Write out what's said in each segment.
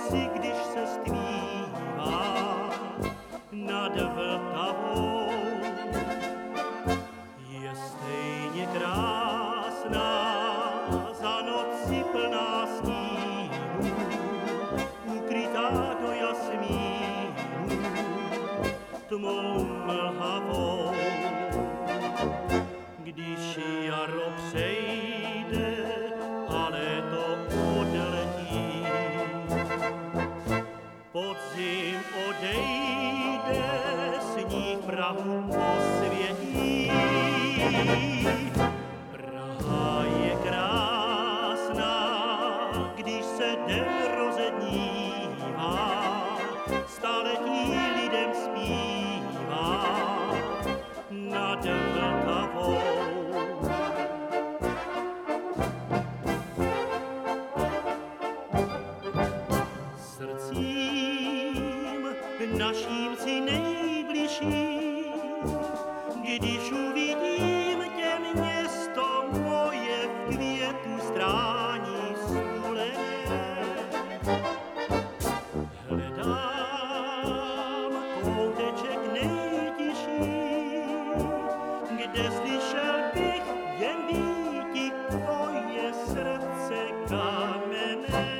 noci, když se stmívá nad Vltavou, je stejně krásná za noci plná snínů, ukrytá do jasmínu tmou mlhavou. Když jaro přejde a léto odletí, podzim odejde, sníh Prahu osvětí. Praha je krásná, když se den rozednívá, staletí lidem zpívá nad Vltavou. Srdcím naším si nejbližším, když uvidím tě, město moje v květu strání stulené. Hledám kouteček nejtišší, kde slyšel bych jen býti tvoje srdce kamenné.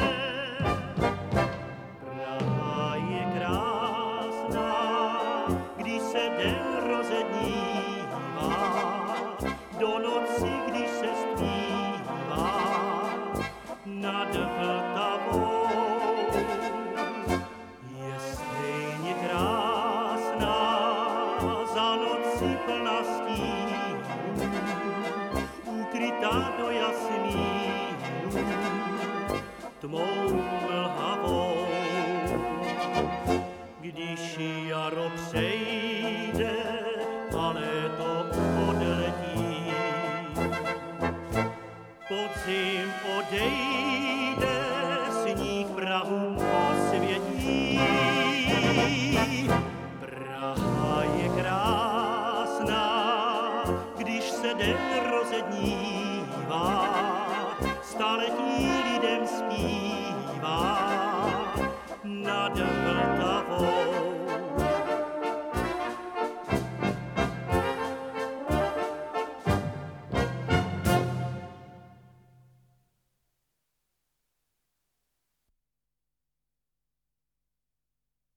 Praha je krásná, když se den rozednívá, do noci, když se stmívá nad Vltavou. Je stejně krásná za noci plná stínů, ukrytá do jasmínu tmou mlhavou. Když jaro přejde a léto odletí, podzim odejde,